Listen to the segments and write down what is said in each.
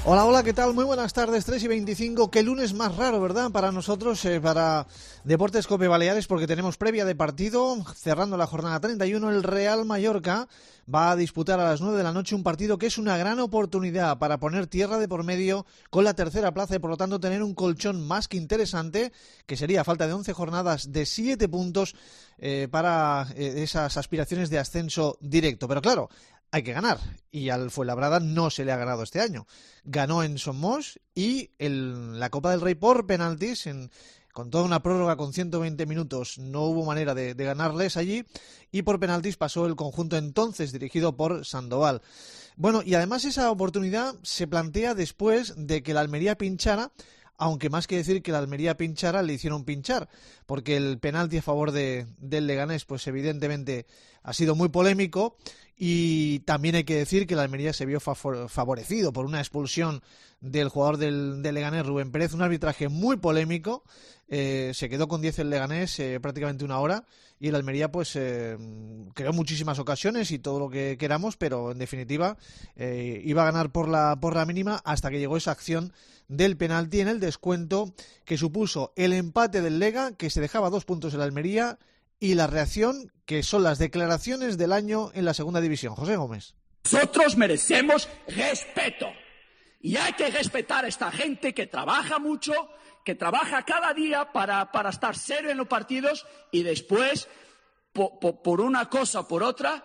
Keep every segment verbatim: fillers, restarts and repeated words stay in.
Hola, hola, ¿qué tal? Muy buenas tardes, tres y veinticinco. Qué lunes más raro, ¿verdad? Para nosotros, eh, para Deportes Cope Baleares, porque tenemos previa de partido. Cerrando la jornada treinta y uno, el Real Mallorca va a disputar a las nueve de la noche un partido que es una gran oportunidad para poner tierra de por medio con la tercera plaza y por lo tanto tener un colchón más que interesante, que sería a falta de once jornadas de siete puntos eh, para eh, esas aspiraciones de ascenso directo. Pero claro, hay que ganar, y al Fuenlabrada no se le ha ganado este año. Ganó en Somos y el, la Copa del Rey por penaltis, en, con toda una prórroga con ciento veinte minutos, no hubo manera de, de ganarles allí, y por penaltis pasó el conjunto entonces dirigido por Sandoval. Bueno, y además esa oportunidad se plantea después de que la Almería pinchara, aunque más que decir que la Almería pinchara, le hicieron pinchar, porque el penalti a favor de, del Leganés, pues evidentemente ha sido muy polémico, y también hay que decir que la Almería se vio favorecido por una expulsión del jugador del, del Leganés, Rubén Pérez, un arbitraje muy polémico. Eh, se quedó con diez el Leganés eh, prácticamente una hora, y el Almería pues eh, creó muchísimas ocasiones y todo lo que queramos, pero en definitiva eh, iba a ganar por la, por la mínima, hasta que llegó esa acción del penalti en el descuento que supuso el empate del Lega, que se dejaba dos puntos en la Almería, y la reacción, que son las declaraciones del año en la segunda división. José Gómez. Nosotros merecemos respeto, y hay que respetar a esta gente que trabaja mucho, que trabaja cada día para, para estar serio en los partidos, y después, po, po, por una cosa o por otra...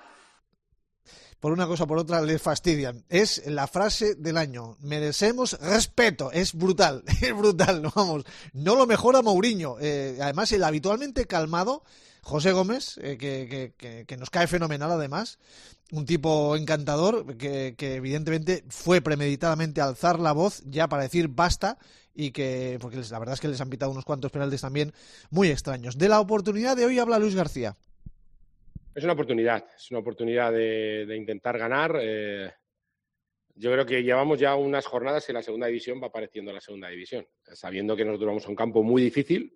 por una cosa o por otra le fastidian. Es la frase del año. Merecemos respeto. Es brutal, es brutal. No, vamos, no lo mejora Mourinho. Eh, además, el habitualmente calmado José Gómez, eh, que, que, que, que nos cae fenomenal además, un tipo encantador, que, que evidentemente fue premeditadamente alzar la voz ya para decir basta, y que, porque les, la verdad es que les han pitado unos cuantos penaltis también muy extraños. De la oportunidad de hoy habla Luis García. Es una oportunidad, es una oportunidad de, de intentar ganar. Eh, yo creo que llevamos ya unas jornadas que la segunda división va apareciendo la segunda división, sabiendo que nosotros vamos a un campo muy difícil,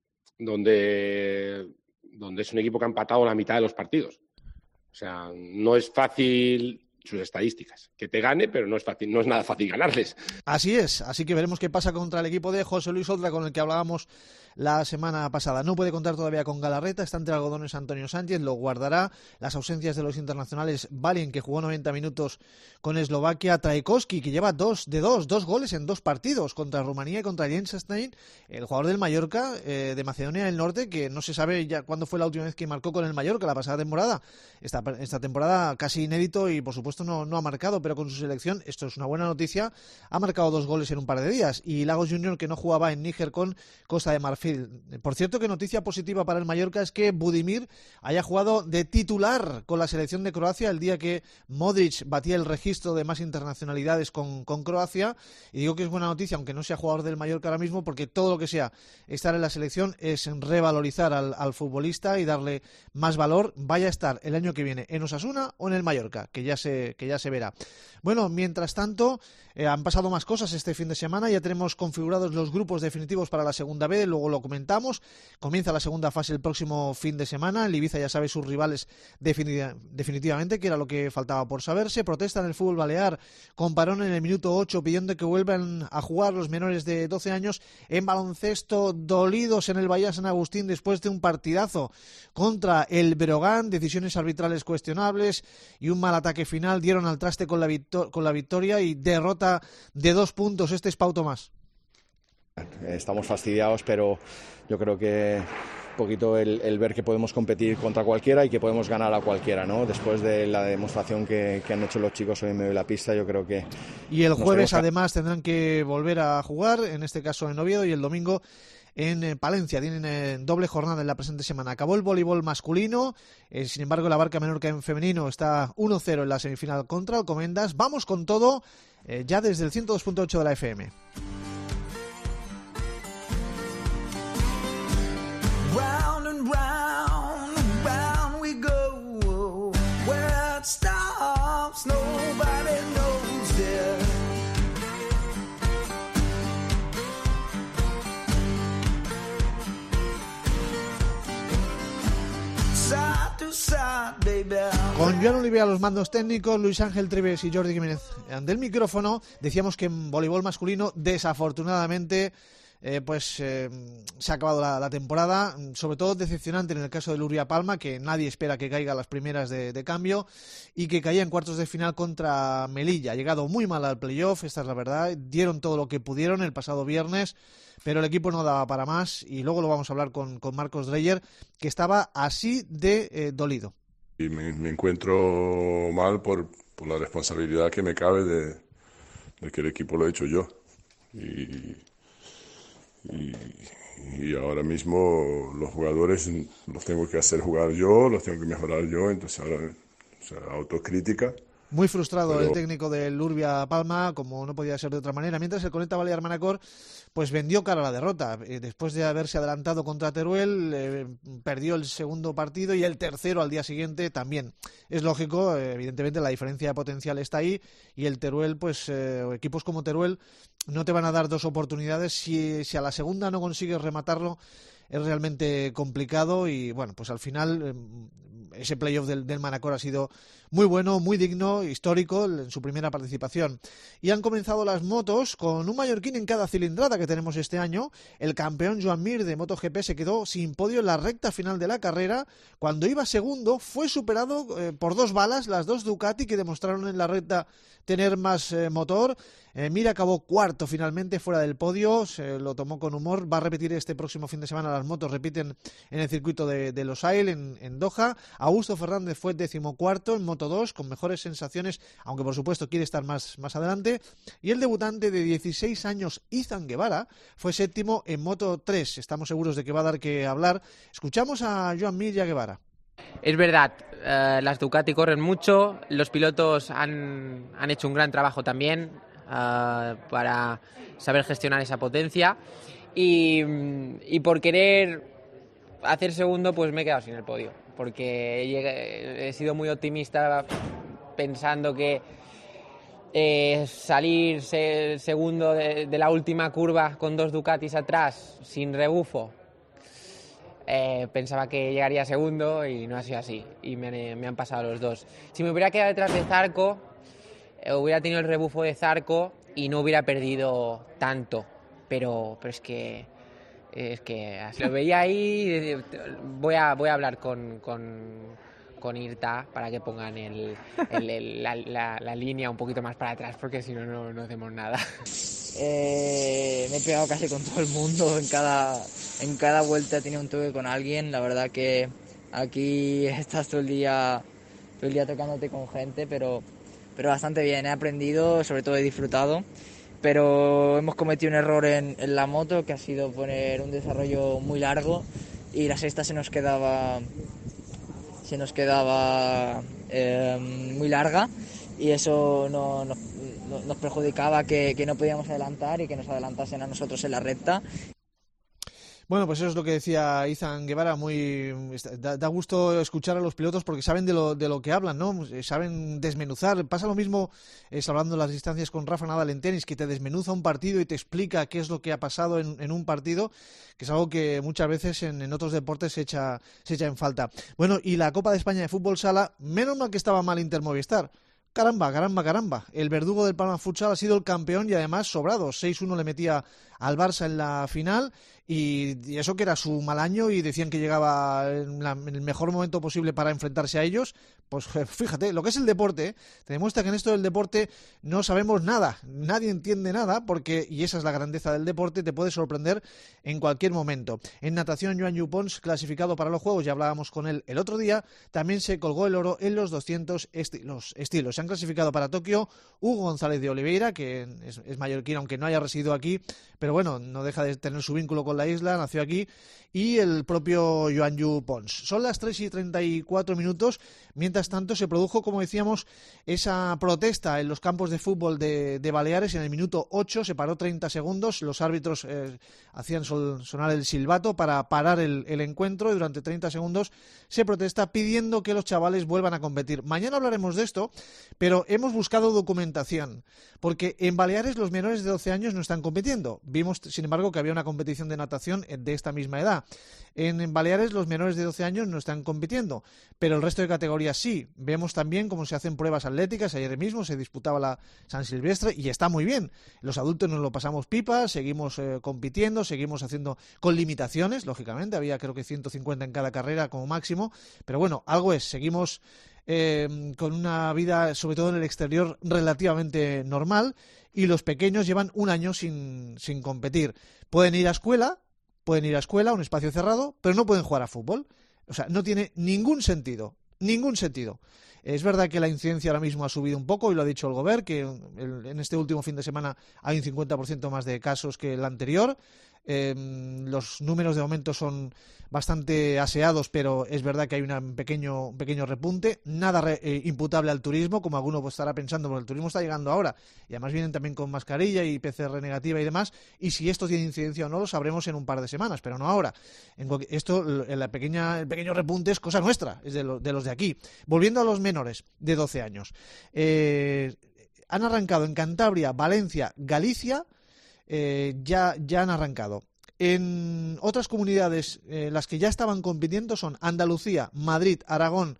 donde, donde es un equipo que ha empatado la mitad de los partidos. O sea, no es fácil sus estadísticas, que te gane, pero no es fácil, no es nada fácil ganarles. Así es, así que veremos qué pasa contra el equipo de José Luis Oltra, con el que hablábamos la semana pasada. No puede contar todavía con Galarreta, está entre algodones Antonio Sánchez, lo guardará. Las ausencias de los internacionales: Valin, que jugó noventa minutos con Eslovaquia; Trajkovski, que lleva dos de dos, dos goles en dos partidos, contra Rumanía y contra Liechtenstein, el jugador del Mallorca, eh, de Macedonia del Norte, que no se sabe ya cuándo fue la última vez que marcó con el Mallorca, la pasada temporada. Esta, esta temporada casi inédito, y por supuesto no, no ha marcado, pero con su selección esto es una buena noticia. Ha marcado dos goles en un par de días. Y Lagos Junior, que no jugaba en Níger con Costa de Marfil. Por cierto, que noticia positiva para el Mallorca es que Budimir haya jugado de titular con la selección de Croacia el día que Modric batía el registro de más internacionalidades con, con Croacia. Y digo que es buena noticia, aunque no sea jugador del Mallorca ahora mismo, porque todo lo que sea estar en la selección es revalorizar al, al futbolista y darle más valor, vaya a estar el año que viene en Osasuna o en el Mallorca, que ya se, que ya se verá. Bueno, mientras tanto, eh, han pasado más cosas este fin de semana. Ya tenemos configurados los grupos definitivos para la segunda B, luego lo comentamos. Comienza la segunda fase el próximo fin de semana. El Ibiza ya sabe sus rivales definitiva, definitivamente, que era lo que faltaba por saberse. Protesta en el fútbol balear con parón en el minuto ocho, pidiendo que vuelvan a jugar los menores de doce años. En baloncesto, dolidos en el Bahía San Agustín después de un partidazo contra el Breogán, decisiones arbitrales cuestionables y un mal ataque final dieron al traste con la, victor- con la victoria y derrota de dos puntos. Este es Pau Tomás. Estamos fastidiados, pero yo creo que un poquito el, el ver que podemos competir contra cualquiera y que podemos ganar a cualquiera, ¿no? Después de la demostración que, que han hecho los chicos hoy en medio de la pista, yo creo que... Y el jueves que... además tendrán que volver a jugar, en este caso en Oviedo, y el domingo en Palencia. Tienen eh, doble jornada en la presente semana. Acabó el voleibol masculino, eh, sin embargo la Barca Menorca en femenino está uno cero en la semifinal contra Alcomendas. Vamos con todo, eh, ya desde el ciento dos punto ocho de la F M. Round and round and round we go. Where it stops, nobody knows there. Side to side, baby. Con Joan Oliver a los mandos técnicos, Luis Ángel Trives y Jordi Jiménez ante el micrófono. Decíamos que en voleibol masculino, desafortunadamente, eh, pues eh, se ha acabado la, la temporada, sobre todo decepcionante en el caso del Urbia Palma, que nadie espera que caiga a las primeras de, de cambio, y que caía en cuartos de final contra Melilla. Ha llegado muy mal al playoff, esta es la verdad, dieron todo lo que pudieron el pasado viernes, pero el equipo no daba para más, y luego lo vamos a hablar con, con Marcos Dreyer, que estaba así de eh, dolido. Y me, me encuentro mal por, por la responsabilidad que me cabe de, de que el equipo lo he hecho yo. Y, y, y ahora mismo los jugadores los tengo que hacer jugar yo, los tengo que mejorar yo, entonces ahora, o sea, autocrítica. Muy frustrado Pero... el técnico del Urbia Palma, como no podía ser de otra manera, mientras el Conecta Balear Manacor pues vendió cara a la derrota. Eh, después de haberse adelantado contra Teruel, eh, perdió el segundo partido y el tercero al día siguiente también. Es lógico, eh, evidentemente la diferencia de potencial está ahí, y el Teruel, pues eh, equipos como Teruel no te van a dar dos oportunidades. Si, si a la segunda no consigues rematarlo, es realmente complicado, y bueno, pues al final eh, ese playoff del, del Manacor ha sido muy bueno, muy digno, histórico en su primera participación. Y han comenzado las motos con un mallorquín en cada cilindrada que tenemos este año. El campeón Joan Mir de MotoGP se quedó sin podio en la recta final de la carrera. Cuando iba segundo fue superado eh, por dos balas, las dos Ducati, que demostraron en la recta tener más eh, motor. Eh, Mir acabó cuarto finalmente fuera del podio, se lo tomó con humor. Va a repetir este próximo fin de semana, las motos repiten en el circuito de, de Losail en, en Doha. Augusto Fernández fue decimocuarto en Moto dos, con mejores sensaciones, aunque por supuesto quiere estar más, más adelante. Y el debutante de dieciséis años, Izan Guevara, fue séptimo en Moto tres. Estamos seguros de que va a dar que hablar. Escuchamos a Joan Mir y a Guevara. Es verdad, eh, las Ducati corren mucho, los pilotos han, han hecho un gran trabajo también uh, para saber gestionar esa potencia, y, y por querer hacer segundo pues me he quedado sin el podio, porque llegué, he sido muy optimista pensando que eh, salir se, segundo de, de la última curva con dos Ducatis atrás sin rebufo. Eh, pensaba que llegaría segundo y no ha sido así, y me, me han pasado los dos. Si me hubiera quedado detrás de Zarco, eh, hubiera tenido el rebufo de Zarco y no hubiera perdido tanto, pero, pero es que es que lo veía ahí. Voy a, voy a hablar con, con, con IRTA para que pongan el, el, el, la, la, la línea un poquito más para atrás, porque si no, no, no hacemos nada. Eh, me he pegado casi con todo el mundo, en cada, en cada vuelta he tenido un toque con alguien. La verdad que aquí estás todo el día, todo el día tocándote con gente, pero, pero bastante bien. He aprendido, sobre todo he disfrutado, pero hemos cometido un error en, en la moto, que ha sido poner un desarrollo muy largo, y la sexta se nos quedaba, se nos quedaba eh, muy larga, y eso no, no nos perjudicaba, que, que no podíamos adelantar y que nos adelantasen a nosotros en la recta. Bueno, pues eso es lo que decía Izan Guevara. Muy da, da gusto escuchar a los pilotos, porque saben de lo, de lo que hablan, ¿no? Saben desmenuzar. Pasa lo mismo es, hablando de las distancias con Rafa Nadal en tenis, que te desmenuza un partido y te explica qué es lo que ha pasado en, en un partido, que es algo que muchas veces en, en otros deportes se echa, se echa en falta. Bueno, y la Copa de España de Fútbol Sala, menos mal que estaba mal Inter Movistar. Caramba, caramba, caramba. El verdugo del Palma Futsal ha sido el campeón, y además sobrado. seis uno le metía al Barça en la final, y, y eso que era su mal año, y decían que llegaba en, la, en el mejor momento posible para enfrentarse a ellos. Pues fíjate, lo que es el deporte, ¿eh? Te demuestra que en esto del deporte no sabemos nada, nadie entiende nada, porque, y esa es la grandeza del deporte, te puede sorprender en cualquier momento. En natación, Joan Pons, clasificado para los Juegos, ya hablábamos con él el otro día, también se colgó el oro en los doscientos estilos. estilos. Se han clasificado para Tokio Hugo González de Oliveira, que es, es mallorquín, aunque no haya residido aquí, pero bueno, no deja de tener su vínculo con la isla, nació aquí, y el propio Joan Pons. Son las tres y treinta y cuatro minutos. Mientras tanto, se produjo, como decíamos, esa protesta en los campos de fútbol de, de Baleares. En el minuto ocho se paró treinta segundos. Los árbitros eh, hacían sol, sonar el silbato para parar el, el encuentro, y durante treinta segundos se protesta pidiendo que los chavales vuelvan a competir. Mañana hablaremos de esto, pero hemos buscado documentación, porque en Baleares los menores de doce años no están compitiendo. Vimos, sin embargo, que había una competición de natación de esta misma edad. verdad. En Baleares los menores de doce años no están compitiendo, pero el resto de categorías sí. Vemos también cómo se hacen pruebas atléticas. Ayer mismo se disputaba la San Silvestre y está muy bien. Los adultos nos lo pasamos pipa, seguimos eh, compitiendo, seguimos haciendo con limitaciones, lógicamente. Había creo que ciento cincuenta en cada carrera como máximo, pero bueno, algo es. Seguimos eh, con una vida, sobre todo en el exterior, relativamente normal, y los pequeños llevan un año sin, sin competir. Pueden ir a escuela, Pueden ir a escuela, a un espacio cerrado, pero no pueden jugar a fútbol. O sea, no tiene ningún sentido, ningún sentido. Es verdad que la incidencia ahora mismo ha subido un poco, y lo ha dicho el Gobierno, que en este último fin de semana hay un cincuenta por ciento más de casos que el anterior. Eh, los números de momento son bastante aseados, pero es verdad que hay una, un, pequeño, un pequeño repunte, nada re, eh, imputable al turismo, como alguno pues, estará pensando, porque el turismo está llegando ahora, y además vienen también con mascarilla y P C R negativa y demás, y si esto tiene incidencia o no lo sabremos en un par de semanas, pero no ahora. En esto, en la pequeña, el pequeño repunte es cosa nuestra, es de, lo, de los de aquí. Volviendo a los menores de doce años, eh, han arrancado en Cantabria, Valencia, Galicia. Eh, ya, ya han arrancado. En otras comunidades, eh, las que ya estaban compitiendo son Andalucía, Madrid, Aragón,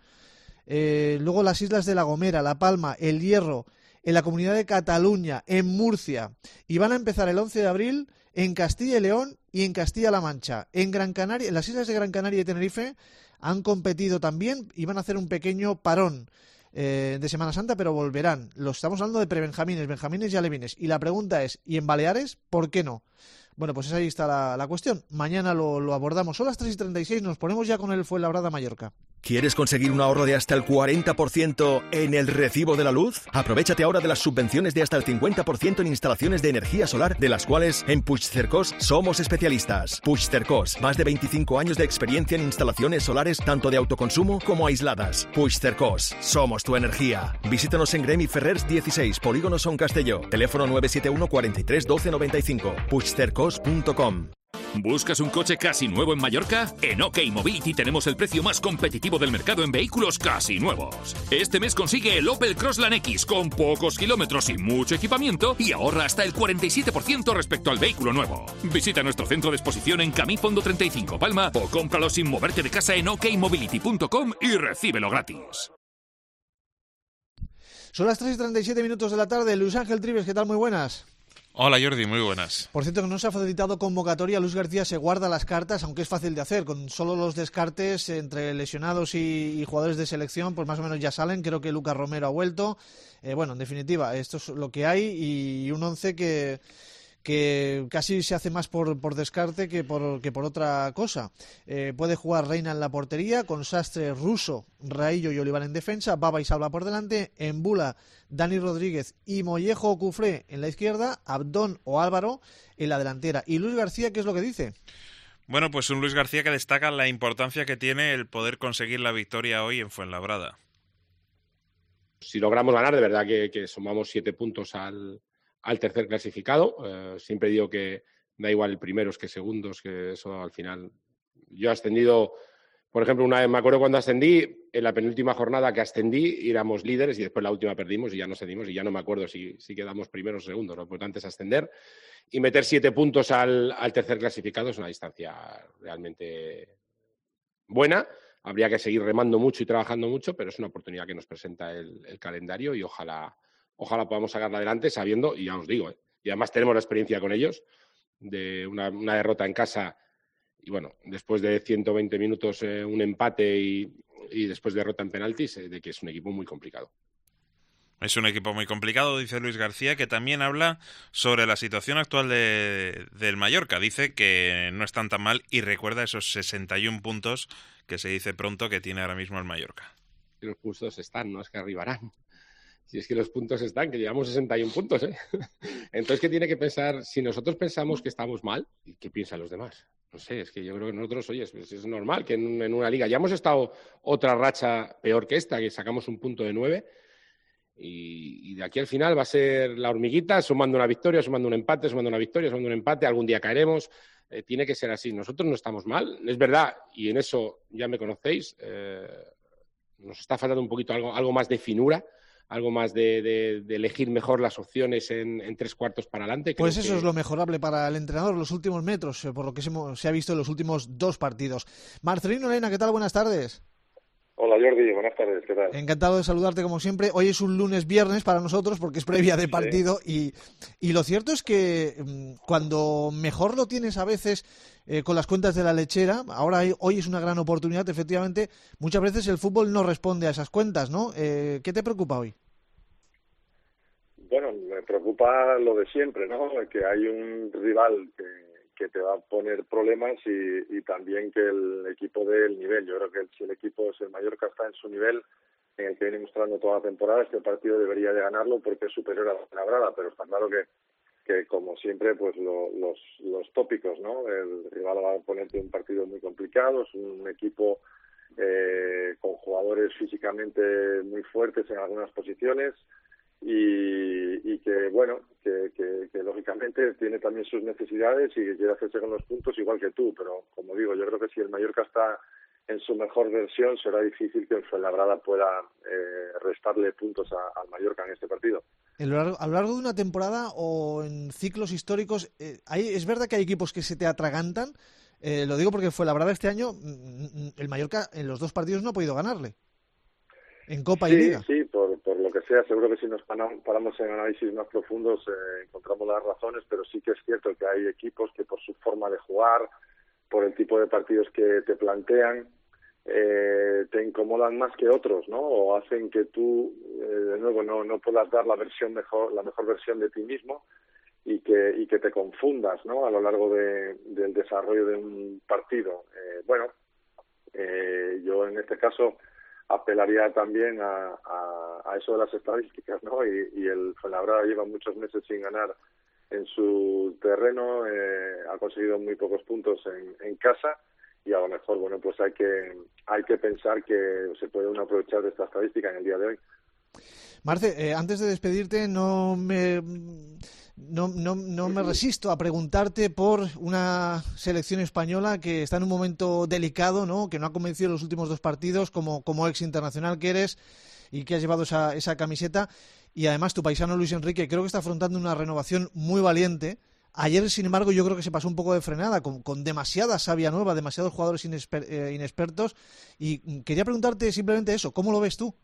eh, luego las islas de La Gomera, La Palma, El Hierro, en la Comunidad de Cataluña, en Murcia, y van a empezar el once de abril en Castilla y León y en Castilla-La Mancha. En Gran Canaria, en las islas de Gran Canaria y Tenerife han competido también y van a hacer un pequeño parón Eh, de Semana Santa, pero volverán. Lo estamos hablando de prebenjamines, benjamines y alevines. Y la pregunta es, ¿y en Baleares? ¿Por qué no? Bueno, pues ahí está la, la cuestión. Mañana lo, lo abordamos. Son las tres y treinta y seis, nos ponemos ya con el Fuenlabrada-Mallorca. ¿Quieres conseguir un ahorro de hasta el cuarenta por ciento en el recibo de la luz? Aprovéchate ahora de las subvenciones de hasta el cincuenta por ciento en instalaciones de energía solar, de las cuales en Puigcercós somos especialistas. Puigcercós, más de veinticinco años de experiencia en instalaciones solares tanto de autoconsumo como aisladas. Puigcercós, somos tu energía. Visítanos en Gremi Ferrers dieciséis, Polígono Son Castelló. Teléfono nueve siete uno, cuarenta y tres, doce noventa y cinco. puigcercós punto com. ¿Buscas un coche casi nuevo en Mallorca? En OK Mobility tenemos el precio más competitivo del mercado en vehículos casi nuevos. Este mes consigue el Opel Crossland X con pocos kilómetros y mucho equipamiento y ahorra hasta el cuarenta y siete por ciento respecto al vehículo nuevo. Visita nuestro centro de exposición en Camí Fondo treinta y cinco Palma o cómpralo sin moverte de casa en ok mobility punto com y recíbelo gratis. Son las tres y treinta y siete minutos de la tarde. Luis Ángel Trives, ¿qué tal? Muy buenas. Hola Jordi, muy buenas. Por cierto, que no se ha facilitado convocatoria. Luis García se guarda las cartas, aunque es fácil de hacer. Con solo los descartes entre lesionados y, y jugadores de selección, pues más o menos ya salen. Creo que Lucas Romero ha vuelto. Eh, bueno, en definitiva, esto es lo que hay y un once que... que casi se hace más por, por descarte que por, que por otra cosa. Eh, puede jugar Reina en la portería, con Sastre, Russo, Raillo y Olivar en defensa, Baba y Salva por delante, Embula, Dani Rodríguez y Mollejo o Cufré en la izquierda, Abdón o Álvaro en la delantera. ¿Y Luis García qué es lo que dice? Bueno, pues un Luis García que destaca la importancia que tiene el poder conseguir la victoria hoy en Fuenlabrada. Si logramos ganar, de verdad que, que sumamos siete puntos al... al tercer clasificado. Eh, siempre digo que da igual primeros que segundos, que eso al final... Yo he ascendido, por ejemplo, una vez me acuerdo cuando ascendí, en la penúltima jornada que ascendí, éramos líderes y después la última perdimos y ya nos ascendimos y ya no me acuerdo si, si quedamos primeros o segundos. Lo importante es ascender y meter siete puntos al, al tercer clasificado es una distancia realmente buena. Habría que seguir remando mucho y trabajando mucho, pero es una oportunidad que nos presenta el, el calendario y ojalá... Ojalá podamos sacarla adelante sabiendo, y ya os digo, ¿eh? Y además tenemos la experiencia con ellos, de una, una derrota en casa y bueno, después de ciento veinte minutos eh, un empate y, y después derrota en penaltis, eh, de que es un equipo muy complicado. Es un equipo muy complicado, dice Luis García, que también habla sobre la situación actual de, del Mallorca. Dice que no están tan mal y recuerda esos sesenta y un puntos que se dice pronto que tiene ahora mismo el Mallorca. Los puntos están, no es que arribarán. Si es que los puntos están, que llevamos sesenta y un puntos, ¿eh? Entonces, ¿qué tiene que pensar? Si nosotros pensamos que estamos mal, ¿qué piensan los demás? No sé, es que yo creo que nosotros, oye, es, es normal que en, en una liga... Ya hemos estado otra racha peor que esta, que sacamos un punto de nueve, y, y de aquí al final va a ser la hormiguita, sumando una victoria, sumando un empate, sumando una victoria, sumando un empate, algún día caeremos. Eh, tiene que ser así. Nosotros no estamos mal, es verdad, y en eso ya me conocéis, eh, nos está faltando un poquito algo, algo más de finura, algo más de, de, de elegir mejor las opciones en, en tres cuartos para adelante. Pues Creo eso que... es lo mejorable para el entrenador, los últimos metros, por lo que se, se ha visto en los últimos dos partidos. Marcelino Lena, ¿qué tal? Buenas tardes. Hola Jordi, buenas tardes, ¿qué tal? Encantado de saludarte como siempre. Hoy es un lunes viernes para nosotros porque es previa de partido, sí. y, y lo cierto es que cuando mejor lo tienes a veces eh, con las cuentas de la lechera, ahora hay, hoy es una gran oportunidad, efectivamente, muchas veces el fútbol no responde a esas cuentas, ¿no? Eh, ¿Qué te preocupa hoy? Bueno, me preocupa lo de siempre, ¿no? Que hay un rival que, que te va a poner problemas y, y también que el equipo dé el nivel. Yo creo que si el equipo, si el Mallorca está en su nivel, en el que viene mostrando toda la temporada, este partido debería de ganarlo porque es superior a la Fuenlabrada, pero está claro que, que como siempre, pues lo, los, los tópicos, ¿no? El rival va a ponerte un partido muy complicado, es un equipo eh, con jugadores físicamente muy fuertes en algunas posiciones, Y, y que, bueno, que, que, que lógicamente tiene también sus necesidades y que quiere hacerse con los puntos igual que tú, pero como digo, yo creo que si el Mallorca está en su mejor versión será difícil que el Fuenlabrada pueda eh, restarle puntos a, al Mallorca en este partido. A lo, largo, a lo largo de una temporada o en ciclos históricos, eh, hay, es verdad que hay equipos que se te atragantan, eh, lo digo porque el Fuenlabrada este año, el Mallorca en los dos partidos no ha podido ganarle. En Copa sí, y Liga. Sí, por, por lo que sea, seguro que si nos paramos en análisis más profundos eh, encontramos las razones, pero sí que es cierto que hay equipos que por su forma de jugar, por el tipo de partidos que te plantean, eh, te incomodan más que otros, ¿no? O hacen que tú, eh, de nuevo, no, no puedas dar la versión mejor, la mejor versión de ti mismo y que, y que te confundas, ¿no? A lo largo de, del desarrollo de un partido. Eh, bueno, eh, yo en este caso apelaría también a, a, a eso de las estadísticas, ¿no? Y, y el Fuenlabrada lleva muchos meses sin ganar en su terreno, eh, ha conseguido muy pocos puntos en, en casa y a lo mejor, bueno, pues hay que hay que pensar que se puede uno aprovechar de esta estadística en el día de hoy. Marce, eh, antes de despedirte, no me no, no, no me resisto a preguntarte por una selección española que está en un momento delicado, ¿no? Que no ha convencido en los últimos dos partidos, como, como ex internacional que eres y que has llevado esa, esa camiseta. Y además tu paisano Luis Enrique creo que está afrontando una renovación muy valiente. Ayer, sin embargo, yo creo que se pasó un poco de frenada, con, con demasiada savia nueva, demasiados jugadores inesper, eh, inexpertos. Y quería preguntarte simplemente eso, ¿cómo lo ves tú?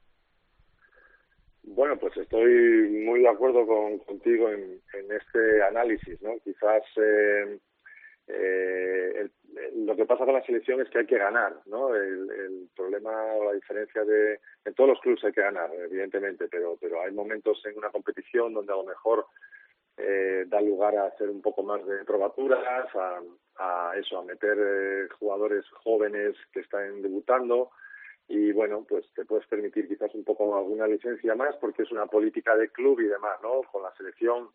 Bueno, pues estoy muy de acuerdo con, contigo en, en este análisis, ¿no? Quizás eh, eh, el, el, lo que pasa con la selección es que hay que ganar, ¿no? El, el problema o la diferencia de... En todos los clubes hay que ganar, evidentemente, pero, pero hay momentos en una competición donde a lo mejor eh, da lugar a hacer un poco más de probaturas, a, a eso, a meter eh, jugadores jóvenes que están debutando. Y bueno, pues te puedes permitir quizás un poco alguna licencia más porque es una política de club y demás, ¿no? Con la selección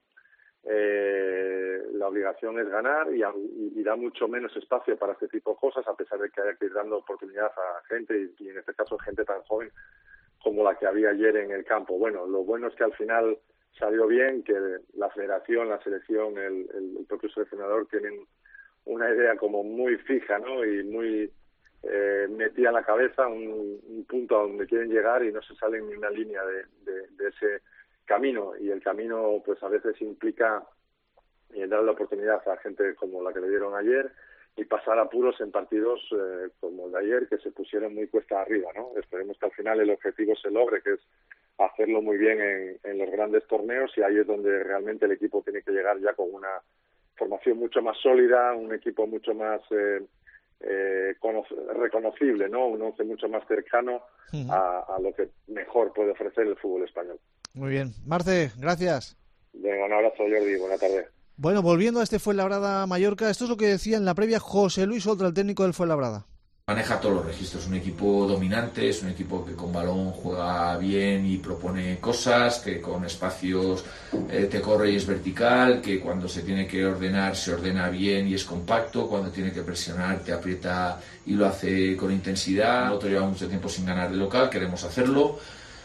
eh, la obligación es ganar y, y, y da mucho menos espacio para este tipo de cosas, a pesar de que haya que ir dando oportunidad a gente y, y en este caso gente tan joven como la que había ayer en el campo. Bueno, lo bueno es que al final salió bien, que la federación, la selección, el, el, el propio seleccionador tienen una idea como muy fija, ¿no? Y muy... Eh, metía en la cabeza un, un punto a donde quieren llegar y no se salen ni una línea de, de, de ese camino, y el camino pues a veces implica eh, dar la oportunidad a gente como la que le dieron ayer y pasar apuros en partidos eh, como el de ayer, que se pusieron muy cuesta arriba, ¿no? Esperemos que al final el objetivo se logre, que es hacerlo muy bien en, en los grandes torneos, y ahí es donde realmente el equipo tiene que llegar ya con una formación mucho más sólida, un equipo mucho más eh, Eh, reconocible, ¿no? Un once mucho más cercano uh-huh. a, a lo que mejor puede ofrecer el fútbol español. Muy bien. Marce, gracias. Venga, un abrazo, Jordi. Buena tarde. Bueno, volviendo a este Fuenlabrada-Mallorca, esto es lo que decía en la previa José Luis Oltra, el técnico del Fuenlabrada. Maneja todos los registros, es un equipo dominante, es un equipo que con balón juega bien y propone cosas, que con espacios eh, te corre y es vertical, que cuando se tiene que ordenar se ordena bien y es compacto, cuando tiene que presionar te aprieta y lo hace con intensidad. Nosotros llevamos mucho tiempo sin ganar de local, queremos hacerlo.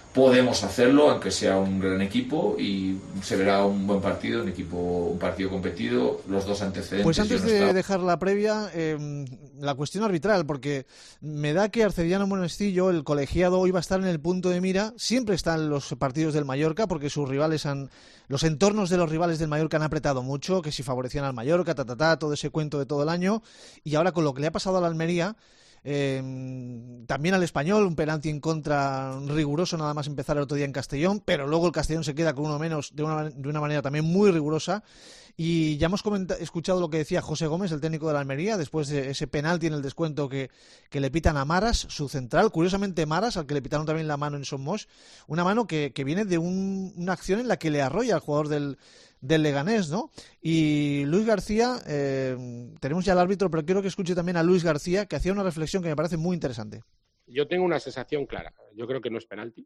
podemos hacerlo, aunque sea un gran equipo, y se verá un buen partido, un equipo, un partido competido, los dos antecedentes. Pues antes no de estaba... dejar la previa, eh, la cuestión arbitral, porque me da que Arcediano Monestillo, el colegiado, hoy va a estar en el punto de mira. Siempre están los partidos del Mallorca, porque sus rivales han, los entornos de los rivales del Mallorca han apretado mucho, que si favorecían al Mallorca, ta, ta, ta, todo ese cuento de todo el año, y ahora con lo que le ha pasado a la Almería, Eh, también al Español, un penalti en contra riguroso nada más empezar el otro día en Castellón, pero luego el Castellón se queda con uno menos de una, de una manera también muy rigurosa. Y ya hemos escuchado lo que decía José Gómez, el técnico de la Almería, después de ese penalti en el descuento que, que le pitan a Maras, su central, curiosamente Maras, al que le pitaron también la mano en Somos, una mano que, que viene de un, una acción en la que le arrolla al jugador del del Leganés, ¿no? Y Luis García, eh, tenemos ya al árbitro, pero quiero que escuche también a Luis García, que hacía una reflexión que me parece muy interesante. Yo tengo una sensación clara. Yo creo que no es penalti.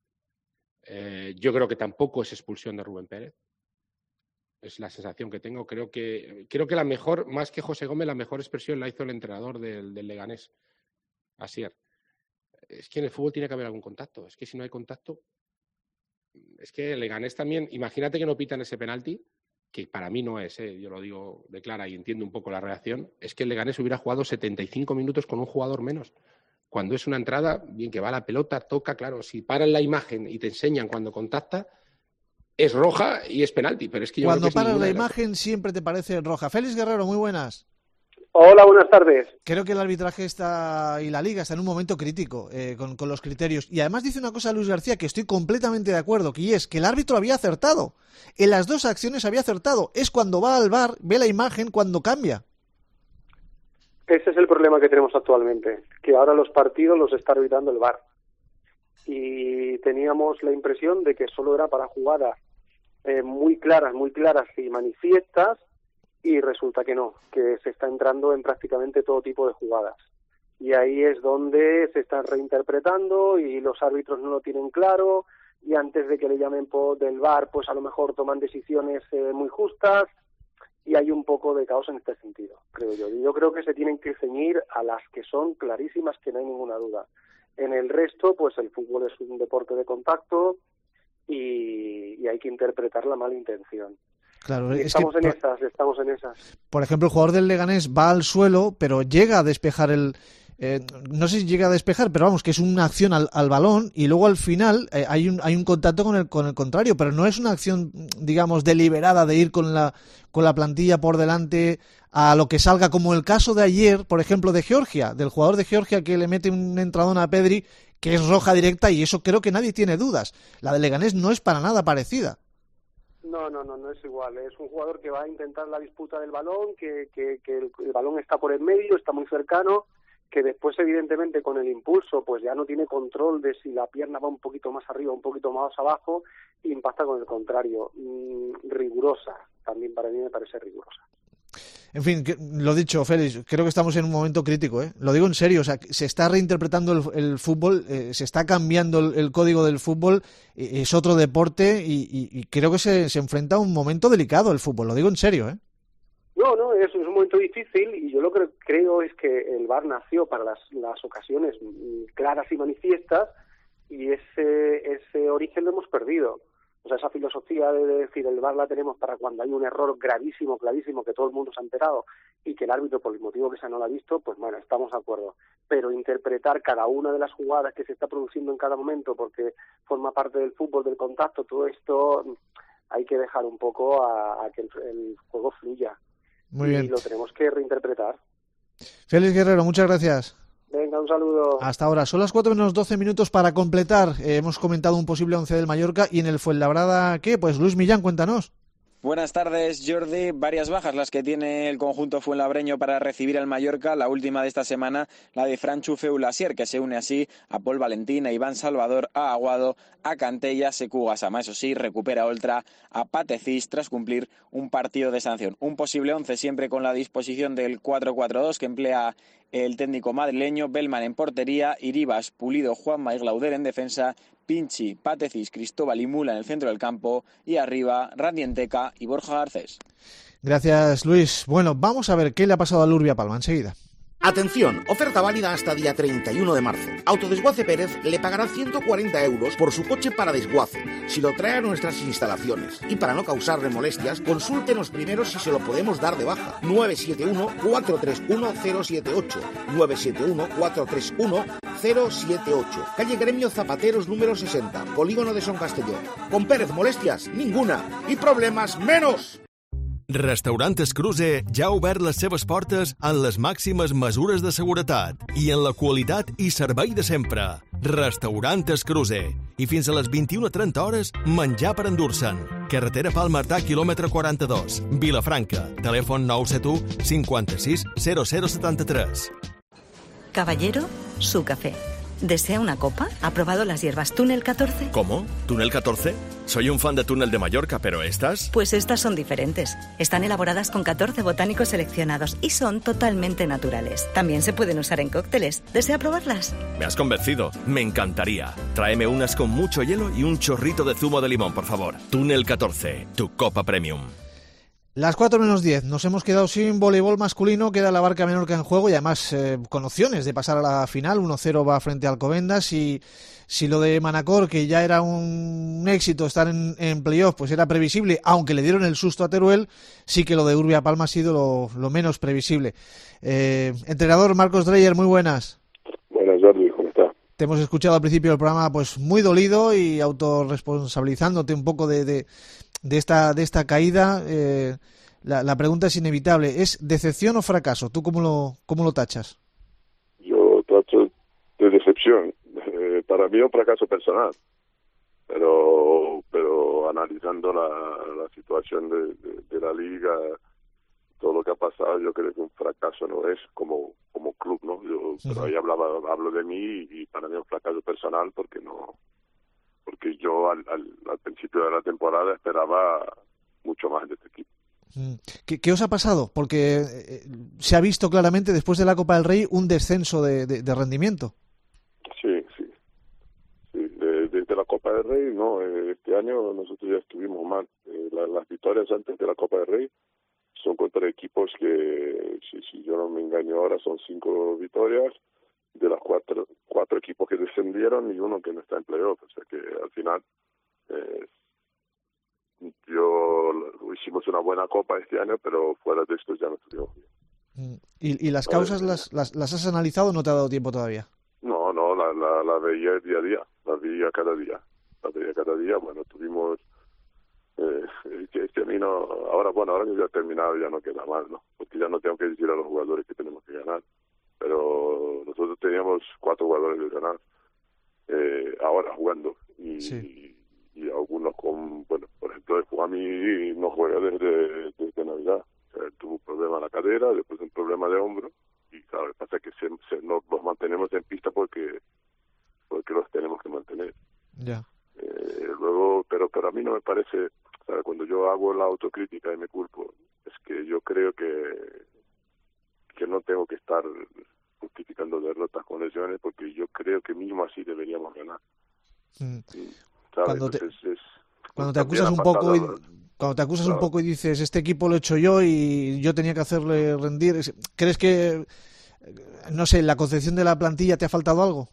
Eh, yo creo que tampoco es expulsión de Rubén Pérez. Es la sensación que tengo. Creo que creo que la mejor, más que José Gómez, la mejor expresión la hizo el entrenador del, del Leganés, Asier. Es que en el fútbol tiene que haber algún contacto. Es que si no hay contacto... Es que el Leganés también, imagínate que no pitan ese penalti, que para mí no es, ¿eh? Yo lo digo de clara y entiendo un poco la reacción, es que el Leganés hubiera jugado setenta y cinco minutos con un jugador menos. Cuando es una entrada, bien que va la pelota, toca, claro, si paran la imagen y te enseñan cuando contacta, es roja y es penalti, pero es que yo Cuando creo que es paras la las... imagen siempre te parece roja. Félix Guerrero, muy buenas. Hola, buenas tardes. Creo que el arbitraje está y la Liga está en un momento crítico eh, con, con los criterios. Y además dice una cosa Luis García que estoy completamente de acuerdo, que es que el árbitro había acertado. En las dos acciones había acertado. Es cuando va al V A R, ve la imagen, cuando cambia. Ese es el problema que tenemos actualmente, que ahora los partidos los está arbitrando el V A R. Y teníamos la impresión de que solo era para jugadas eh, muy claras, muy claras y manifiestas, y resulta que no, que se está entrando en prácticamente todo tipo de jugadas. Y ahí es donde se están reinterpretando y los árbitros no lo tienen claro, y antes de que le llamen por del V A R, pues a lo mejor toman decisiones eh, muy justas, y hay un poco de caos en este sentido, creo yo. Y yo creo que se tienen que ceñir a las que son clarísimas, que no hay ninguna duda. En el resto, pues el fútbol es un deporte de contacto y, y hay que interpretar la mala intención. Claro, y es estamos que, en esas, estamos en esas. Por ejemplo, el jugador del Leganés va al suelo, pero llega a despejar el... Eh, no sé si llega a despejar, pero vamos, que es una acción al, al balón y luego al final eh, hay un hay un contacto con el con el contrario, pero no es una acción, digamos, deliberada de ir con la con la plantilla por delante a lo que salga, como el caso de ayer, por ejemplo, de Georgia, del jugador de Georgia que le mete un entradón a Pedri, que es roja directa, y eso creo que nadie tiene dudas. La del Leganés no es para nada parecida. No, no, no, no es igual. Es un jugador que va a intentar la disputa del balón, que, que, que el, el balón está por el medio, está muy cercano, que después evidentemente con el impulso pues ya no tiene control de si la pierna va un poquito más arriba, un poquito más abajo, e impacta con el contrario. Mm, rigurosa, también para mí me parece rigurosa. En fin, que, lo dicho, Félix, creo que estamos en un momento crítico, ¿eh? Lo digo en serio, o sea, se está reinterpretando el, el fútbol, eh, se está cambiando el, el código del fútbol, eh, es otro deporte y, y, y creo que se, se enfrenta a un momento delicado el fútbol, lo digo en serio, ¿eh? No, no, es, es un momento difícil y yo lo que creo es que el V A R nació para las, las ocasiones claras y manifiestas y ese, ese origen lo hemos perdido. O sea, esa filosofía de decir el V A R la tenemos para cuando hay un error gravísimo, clarísimo, que todo el mundo se ha enterado y que el árbitro, por el motivo que sea, no lo ha visto, pues bueno, estamos de acuerdo. Pero interpretar cada una de las jugadas que se está produciendo en cada momento, porque forma parte del fútbol, del contacto, todo esto hay que dejar un poco a, a que el, el juego fluya. Muy bien. Y lo tenemos que reinterpretar. Félix Guerrero, muchas gracias. Venga, un saludo. Hasta ahora. Son las cuatro menos doce minutos para completar. Eh, hemos comentado un posible once del Mallorca y en el Fuenlabrada, ¿qué? Pues Luis Millán, cuéntanos. Buenas tardes, Jordi. Varias bajas las que tiene el conjunto fuenlabreño para recibir al Mallorca. La última de esta semana, la de Franchu Feulasier, que se une así a Paul Valentín, a Iván Salvador, a Aguado, a Cantella, Sekou Gassama. Eso sí, recupera Oltra a Patecís tras cumplir un partido de sanción. Un posible once siempre con la disposición del cuatro cuatro dos que emplea el técnico madrileño. Bellman en portería, Iribas, Pulido, Juanma y Glauder en defensa, Pinchi, Patecís, Cristóbal y Mula en el centro del campo y arriba Randy Enteca y Borja Garcés. Gracias, Luis. Bueno, vamos a ver qué le ha pasado al Urbia Palma enseguida. Atención, oferta válida hasta día treinta y uno de marzo. Autodesguace Pérez le pagará ciento cuarenta euros por su coche para desguace, si lo trae a nuestras instalaciones. Y para no causarle molestias, consúltenos primero si se lo podemos dar de baja. nueve siete uno, cuatro tres uno, cero siete ocho. nueve siete uno, cuatro tres uno, cero siete ocho. Calle Gremio Zapateros número sesenta, Polígono de Son Castelló. Con Pérez, molestias, ninguna. I problemes, menos! Restaurant Escruce ja ha obert les seves portes en les màximes mesures de seguretat i en la qualitat i servei de sempre. Restaurant Escruce. I fins a les vint-i-una trenta hores, menjar per endur-se'n. Carretera Palmartà, quilòmetre quaranta-dos. Vilafranca. Telèfon nou set u, cinquanta-sis, zero zero setanta-tres. Caballero, su café. ¿Desea una copa? ¿Ha probado las hierbas Túnel catorce? ¿Cómo? ¿Túnel catorce? Soy un fan de Túnel de Mallorca, pero ¿estas? Pues estas son diferentes. Están elaboradas con catorce botánicos seleccionados y son totalmente naturales. También se pueden usar en cócteles. ¿Desea probarlas? Me has convencido. Me encantaría. Tráeme unas con mucho hielo y un chorrito de zumo de limón, por favor. Túnel catorce, tu copa premium. Las cuatro menos diez, nos hemos quedado sin voleibol masculino, queda la Barca Menorca en juego y además eh, con opciones de pasar a la final. uno cero va frente a Alcobendas y si lo de Manacor, que ya era un éxito estar en, en playoff, pues era previsible, aunque le dieron el susto a Teruel, sí que lo de Urbia Palma ha sido lo, lo menos previsible. Eh, entrenador Marcos Dreyer, muy buenas. Buenas, Jordi, ¿cómo está? Te hemos escuchado al principio del programa pues muy dolido y autorresponsabilizándote un poco de... de de esta de esta caída. eh, la, la pregunta es inevitable, ¿es decepción o fracaso? ¿Tú cómo lo cómo lo tachas? Yo tacho de decepción. Eh, para mí es un fracaso personal, pero pero analizando la, la situación de, de, de la liga, todo lo que ha pasado, yo creo que un fracaso no es como como club, ¿no? Yo, uh-huh. Pero ahí hablaba hablo de mí y para mí es un fracaso personal porque no porque yo al, al, al principio de la temporada esperaba mucho más de este equipo. ¿Qué, qué os ha pasado? Porque eh, se ha visto claramente después de la Copa del Rey un descenso de, de, de rendimiento. Sí, sí. sí de, desde la Copa del Rey, no, este año nosotros ya estuvimos mal. Eh, la, las victorias antes de la Copa del Rey son contra equipos que, si, si yo no me engaño ahora, son cinco victorias. De las cuatro cuatro equipos que descendieron y uno que no está en playoff, o sea que al final eh, yo hicimos una buena copa este año, pero fuera de esto ya no estuvimos bien. ¿Y, y las causas las, las las has analizado o no te ha dado tiempo todavía? No, no, la, la, la veía día a día, la veía cada día, la veía cada día, bueno, tuvimos eh, este, este camino, ahora bueno, ahora que ya ha terminado ya no queda mal, ¿no? Porque ya no tengo que decir a los jugadores que tenemos que ganar. Pero nosotros teníamos cuatro jugadores de ganar eh, ahora jugando y, sí. y, y algunos con, bueno, por ejemplo, Juanmi no juega desde, desde Navidad, o sea, él tuvo un problema en la cadera, después un problema de hombro y claro, lo que pasa es que se, se, no, los mantenemos en pista porque porque los tenemos que mantener. Ya. Eh, luego, pero pero a mí no me parece, ¿sabes? Cuando yo hago la autocrítica y me culpo, es que yo creo que que no tengo que estar justificando derrotas con lesiones porque yo creo que mismo así deberíamos ganar. Mm. ¿Sabes? Cuando te, Entonces, es, cuando te acusas un poco y, cuando te acusas claro. un poco y dices este equipo lo he hecho yo y yo tenía que hacerle rendir, ¿crees que no sé, en la concepción de la plantilla te ha faltado algo?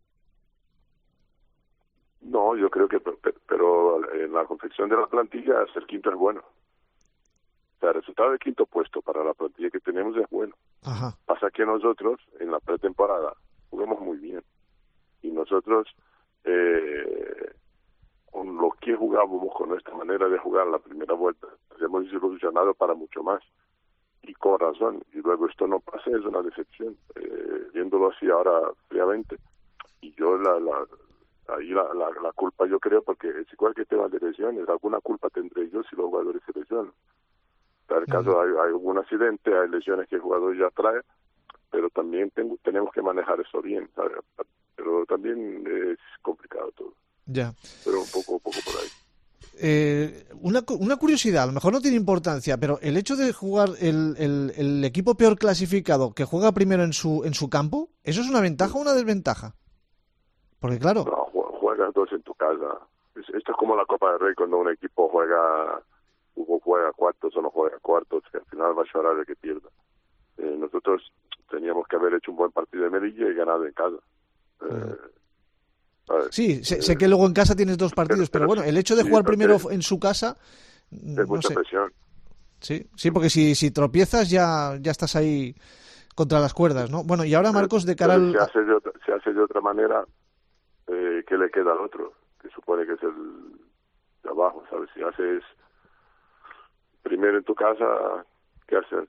No, yo creo que pero en la confección de la plantilla ser quinto es bueno. O sea, el resultado de quinto puesto para la plantilla que tenemos es bueno. Ajá. Pasa que nosotros en la pretemporada jugamos muy bien y nosotros eh, con lo que jugábamos, con nuestra manera de jugar la primera vuelta, nos hemos ilusionado para mucho más y con razón, y luego esto no pasa, es una decepción, eh, viéndolo así ahora fríamente. Y yo la, la ahí la, la, la culpa yo creo, porque es igual que temas de lesiones, alguna culpa tendré yo si los jugadores se lesionan. En el caso hay, hay algún accidente, hay lesiones que el jugador ya trae, pero también tengo, tenemos que manejar eso bien, ¿sabes? Pero también es complicado todo. Ya. Pero un poco, un poco por ahí. Eh, una, una curiosidad, a lo mejor no tiene importancia, pero el hecho de jugar el, el, el equipo peor clasificado que juega primero en su en su campo, ¿eso es una ventaja o una desventaja? Porque claro... No, juegas dos en tu casa. Esto es como la Copa del Rey, cuando un equipo juega... Hugo juega cuartos o no juega cuartos, que al final va a llorar el que pierda. Eh, nosotros ten, teníamos que haber hecho un buen partido de Melilla y ganado en casa. Eh, Sí, sé, sé que luego en casa tienes dos partidos, pero, pero bueno, el hecho de sí, jugar primero porque en su casa, es no mucha sé. presión. Sí, sí, porque si, si tropiezas ya, ya estás ahí contra las cuerdas, ¿no? Bueno, y ahora Marcos, de cara Pero al... se hace de otra, se hace de otra manera, eh, ¿qué le queda al otro? Que supone que es el de abajo, ¿sabes? Si haces primero en tu casa, ¿qué haces?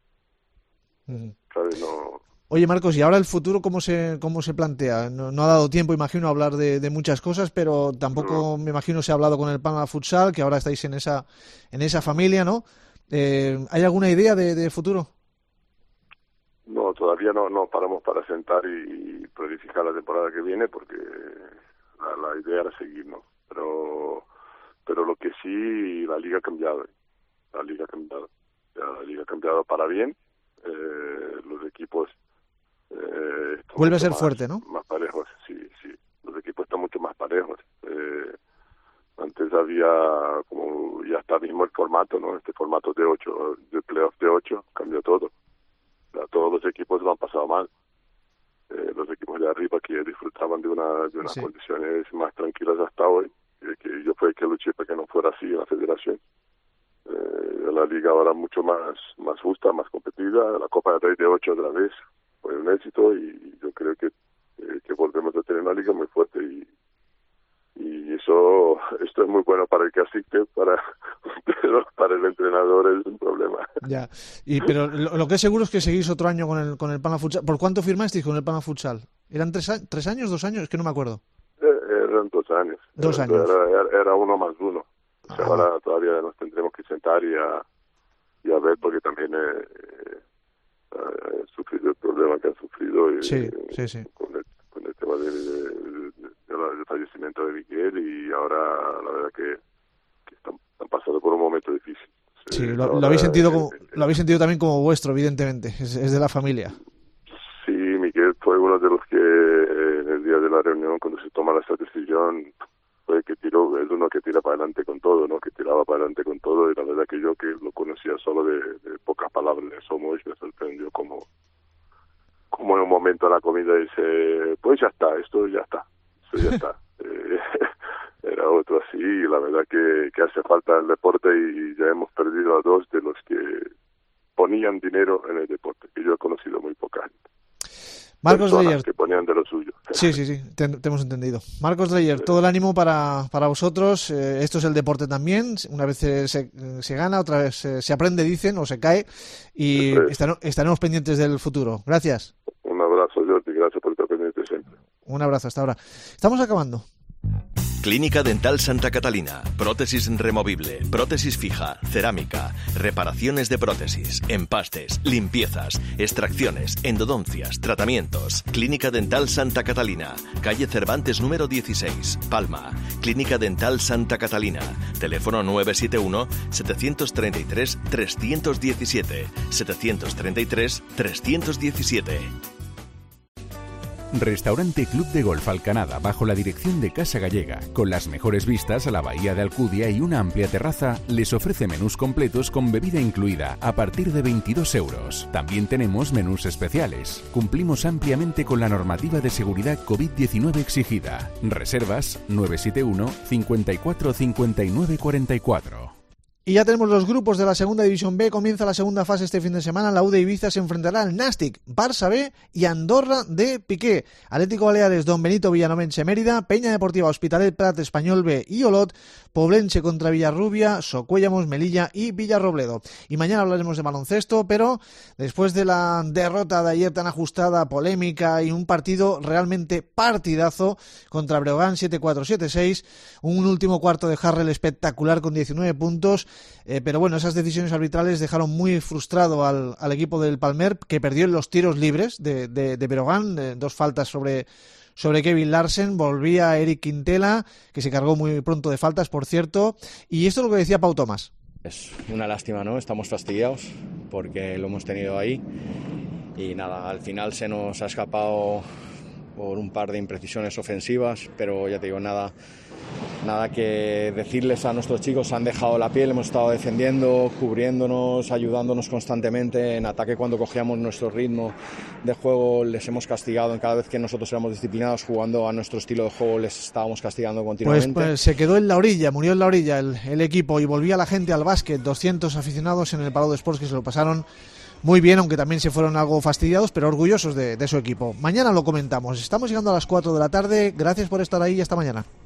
Ujú. ¿Sabes? No... Oye, Marcos, ¿y ahora el futuro cómo se cómo se plantea? No, no ha dado tiempo, imagino, a hablar de, de muchas cosas, pero tampoco, me imagino, se ha hablado con el Palma Futsal, que ahora estáis en esa en esa familia, ¿no? Eh, ¿Hay alguna idea de, de futuro? No, todavía no, no paramos para sentar y, y planificar la temporada que viene, porque la, la idea era seguir, ¿no? Pero, pero lo que sí, la liga ha cambiado. La liga ha cambiado. Ya, la liga ha cambiado para bien. Eh, los equipos eh, vuelve a ser más, fuerte, ¿no? Más parejos, sí, sí. Los equipos están mucho más parejos. Eh, antes había, como ya está mismo el formato, ¿no? Este formato de ocho, de playoff de ocho, cambió todo. O sea, todos los equipos lo han pasado mal. Eh, los equipos de arriba que disfrutaban de, una, de unas Sí. condiciones más tranquilas hasta hoy, eh, que yo fue el que luché para que no fuera así en la federación. Eh, la liga ahora mucho más más justa, más competida. La Copa del Rey de ocho otra vez fue un éxito y yo creo que, eh, que volvemos a tener una liga muy fuerte y, y eso esto es muy bueno para el que asiste, para pero para el entrenador es un problema. Ya. Y pero lo, lo que es seguro es que seguís otro año con el con el Palma Futsal. ¿Por cuánto firmasteis con el Palma Futsal? ¿Eran tres, a- tres años, dos años? Es que no me acuerdo. Eh, eran dos años. Dos era, años. Era, era, era uno más uno. O sea, ahora todavía nos tendremos que sentar y a, y a ver, porque también eh, eh, he sufrido el problema que han sufrido y, Sí, sí, sí. Con, el, con el tema del, del, del fallecimiento de Miguel, y ahora la verdad que, que están, han pasado por un momento difícil. Sí, Eh, lo, ahora, lo habéis sentido eh, como, lo habéis sentido también como vuestro, evidentemente. Es, es de la familia. Sí, Miguel fue uno de los que eh, en el día de la reunión, cuando se toma esa decisión, fue que tiró, es uno que tira para adelante con todo, ¿no? Que tiraba para adelante con todo, y la verdad que yo, que lo conocía solo de, de pocas palabras de Somos, me sorprendió como, como en un momento a la comida dice, pues ya está, esto ya está, esto ya está. Eh, era otro así, y la verdad que, que hace falta el deporte, y ya hemos perdido a dos de los que ponían dinero en el deporte, que yo he conocido muy poca gente. Marcos Personas Dreyer. que ponían de lo suyo. Sí, sí, sí, te, te hemos entendido. Marcos Dreyer, todo el ánimo para, para vosotros. Eh, esto es el deporte también. Una vez se, se, se gana, otra vez se, se aprende, dicen, o se cae. Y estar- estaremos pendientes del futuro. Gracias. Un abrazo, Jordi, gracias por estar pendiente siempre. Un abrazo, hasta ahora. Estamos acabando. Clínica Dental Santa Catalina. Prótesis removible, prótesis fija, cerámica, reparaciones de prótesis, empastes, limpiezas, extracciones, endodoncias, tratamientos. Clínica Dental Santa Catalina. Calle Cervantes número dieciséis, Palma. Clínica Dental Santa Catalina. Teléfono nueve siete uno, siete tres tres, tres uno siete, siete tres tres, tres uno siete. Restaurante Club de Golf Alcanada, bajo la dirección de Casa Gallega, con las mejores vistas a la bahía de Alcudia y una amplia terraza, les ofrece menús completos con bebida incluida a partir de veintidós euros. También tenemos menús especiales. Cumplimos ampliamente con la normativa de seguridad COVID diecinueve exigida. Reservas nueve siete uno, cincuenta y cuatro, cincuenta y nueve, cuarenta y cuatro. Y ya tenemos los grupos de la segunda división B. Comienza la segunda fase este fin de semana. La U de Ibiza se enfrentará al Nàstic, Barça B y Andorra de Piqué. Atlético Baleares, Don Benito Villanovense Mérida, Peña Deportiva Hospitalet Prat Español B y Olot, Poblense contra Villarrubia, Socuéllamos, Melilla y Villarrobledo. Y mañana hablaremos de baloncesto, pero después de la derrota de ayer tan ajustada, polémica y un partido realmente partidazo contra Breogán siete cuatro siete seis, un último cuarto de Harrell espectacular con diecinueve puntos. Eh, pero bueno, esas decisiones arbitrales dejaron muy frustrado al, al equipo del Palmer, que perdió en los tiros libres de, de, de Breogán, de, dos faltas sobre, sobre Kevin Larsen. Volvía Eric Quintela, que se cargó muy pronto de faltas, por cierto. Y esto es lo que decía Pau Tomás. Es una lástima, ¿no? Estamos fastidiados porque lo hemos tenido ahí y nada, al final se nos ha escapado por un par de imprecisiones ofensivas, pero ya te digo, nada nada que decirles a nuestros chicos, han dejado la piel, hemos estado defendiendo, cubriéndonos, ayudándonos constantemente. En ataque, cuando cogíamos nuestro ritmo de juego, les hemos castigado. En cada vez que nosotros éramos disciplinados jugando a nuestro estilo de juego, les estábamos castigando continuamente. Pues, pues se quedó en la orilla, murió en la orilla el, el equipo y volvía la gente al básquet. doscientos aficionados en el Palau de Sports que se lo pasaron muy bien, aunque también se fueron algo fastidiados, pero orgullosos de, de su equipo. Mañana lo comentamos. Estamos llegando a las cuatro de la tarde. Gracias por estar ahí y hasta mañana.